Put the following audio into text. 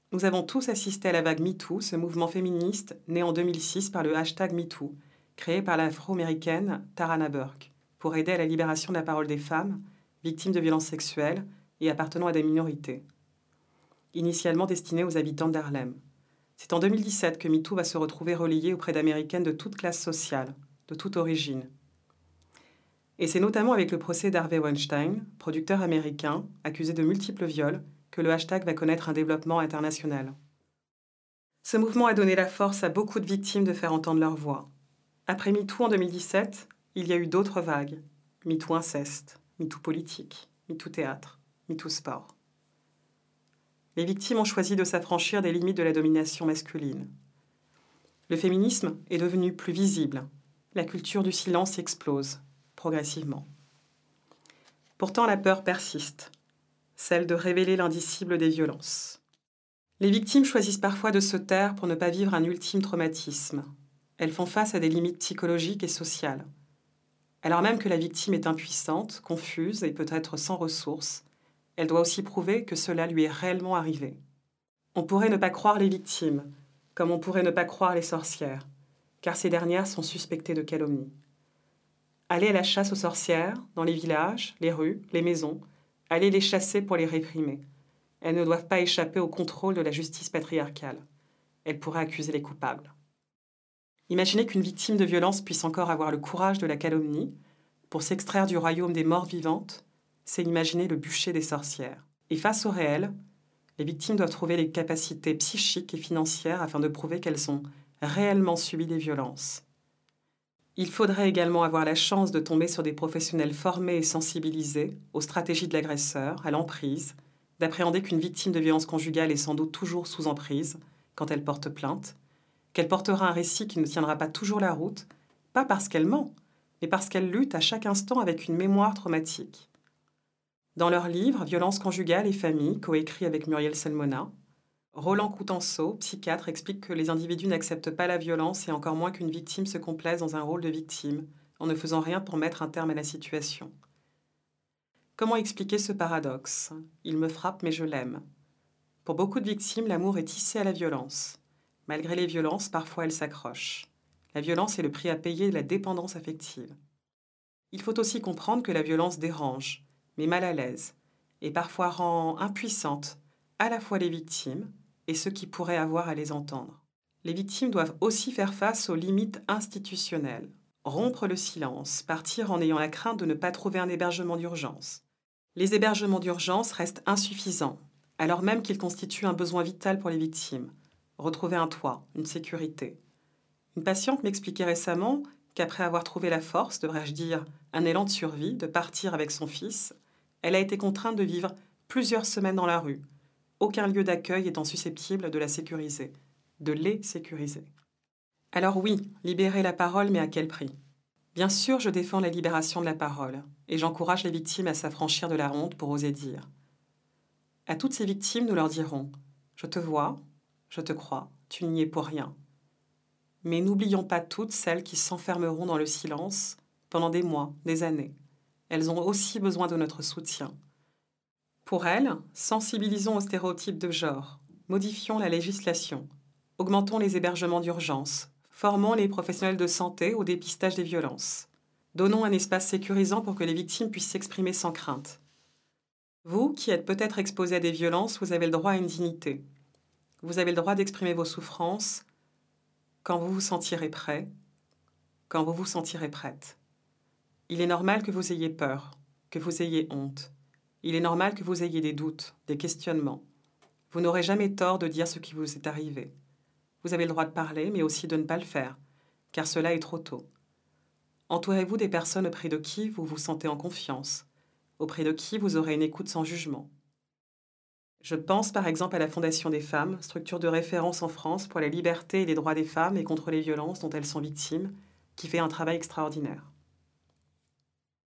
Nous avons tous assisté à la vague MeToo, ce mouvement féministe né en 2006 par le hashtag MeToo, créé par l'afro-américaine Tarana Burke, pour aider à la libération de la parole des femmes, victimes de violences sexuelles et appartenant à des minorités. Initialement destinée aux habitants d'Harlem. C'est en 2017 que MeToo va se retrouver relayé auprès d'Américaines de toute classe sociale, de toute origine. Et c'est notamment avec le procès d'Harvey Weinstein, producteur américain, accusé de multiples viols, que le hashtag va connaître un développement international. Ce mouvement a donné la force à beaucoup de victimes de faire entendre leur voix. Après MeToo en 2017, il y a eu d'autres vagues. MeToo inceste, MeToo politique, MeToo théâtre, MeToo sport. Les victimes ont choisi de s'affranchir des limites de la domination masculine. Le féminisme est devenu plus visible. La culture du silence explose, progressivement. Pourtant, la peur persiste, celle de révéler l'indicible des violences. Les victimes choisissent parfois de se taire pour ne pas vivre un ultime traumatisme. Elles font face à des limites psychologiques et sociales. Alors même que la victime est impuissante, confuse et peut-être sans ressources, elle doit aussi prouver que cela lui est réellement arrivé. On pourrait ne pas croire les victimes, comme on pourrait ne pas croire les sorcières, car ces dernières sont suspectées de calomnie. Aller à la chasse aux sorcières, dans les villages, les rues, les maisons, aller les chasser pour les réprimer. Elles ne doivent pas échapper au contrôle de la justice patriarcale. Elles pourraient accuser les coupables. Imaginez qu'une victime de violence puisse encore avoir le courage de la calomnie pour s'extraire du royaume des morts vivantes, c'est imaginer le bûcher des sorcières. Et face au réel, les victimes doivent trouver les capacités psychiques et financières afin de prouver qu'elles ont réellement subi des violences. Il faudrait également avoir la chance de tomber sur des professionnels formés et sensibilisés aux stratégies de l'agresseur, à l'emprise, d'appréhender qu'une victime de violence conjugale est sans doute toujours sous emprise quand elle porte plainte, qu'elle portera un récit qui ne tiendra pas toujours la route, pas parce qu'elle ment, mais parce qu'elle lutte à chaque instant avec une mémoire traumatique. Dans leur livre « Violence conjugale et famille », coécrit avec Muriel Salmona, Roland Coutenceau, psychiatre, explique que les individus n'acceptent pas la violence et encore moins qu'une victime se complaise dans un rôle de victime, en ne faisant rien pour mettre un terme à la situation. Comment expliquer ce paradoxe ? Il me frappe, mais je l'aime. Pour beaucoup de victimes, l'amour est tissé à la violence. Malgré les violences, parfois elles s'accrochent. La violence est le prix à payer de la dépendance affective. Il faut aussi comprendre que la violence dérange, met mal à l'aise, et parfois rend impuissantes à la fois les victimes et ceux qui pourraient avoir à les entendre. Les victimes doivent aussi faire face aux limites institutionnelles, rompre le silence, partir en ayant la crainte de ne pas trouver un hébergement d'urgence. Les hébergements d'urgence restent insuffisants, alors même qu'ils constituent un besoin vital pour les victimes. Retrouver un toit, une sécurité. Une patiente m'expliquait récemment qu'après avoir trouvé la force, devrais-je dire un élan de survie, de partir avec son fils, elle a été contrainte de vivre plusieurs semaines dans la rue, aucun lieu d'accueil étant susceptible de la sécuriser, de les sécuriser. Alors oui, libérer la parole, mais à quel prix ? Bien sûr, je défends la libération de la parole, et j'encourage les victimes à s'affranchir de la honte pour oser dire. À toutes ces victimes, nous leur dirons « Je te vois, je te crois, tu n'y es pour rien ». Mais n'oublions pas toutes celles qui s'enfermeront dans le silence pendant des mois, des années. Elles ont aussi besoin de notre soutien. Pour elles, sensibilisons aux stéréotypes de genre, modifions la législation, augmentons les hébergements d'urgence, formons les professionnels de santé au dépistage des violences. Donnons un espace sécurisant pour que les victimes puissent s'exprimer sans crainte. Vous, qui êtes peut-être exposés à des violences, vous avez le droit à une dignité. Vous avez le droit d'exprimer vos souffrances quand vous vous sentirez prêt, quand vous vous sentirez prête. Il est normal que vous ayez peur, que vous ayez honte. Il est normal que vous ayez des doutes, des questionnements. Vous n'aurez jamais tort de dire ce qui vous est arrivé. Vous avez le droit de parler, mais aussi de ne pas le faire, car cela est trop tôt. Entourez-vous des personnes auprès de qui vous vous sentez en confiance, auprès de qui vous aurez une écoute sans jugement. Je pense par exemple à la Fondation des femmes, structure de référence en France pour la liberté et les droits des femmes et contre les violences dont elles sont victimes, qui fait un travail extraordinaire.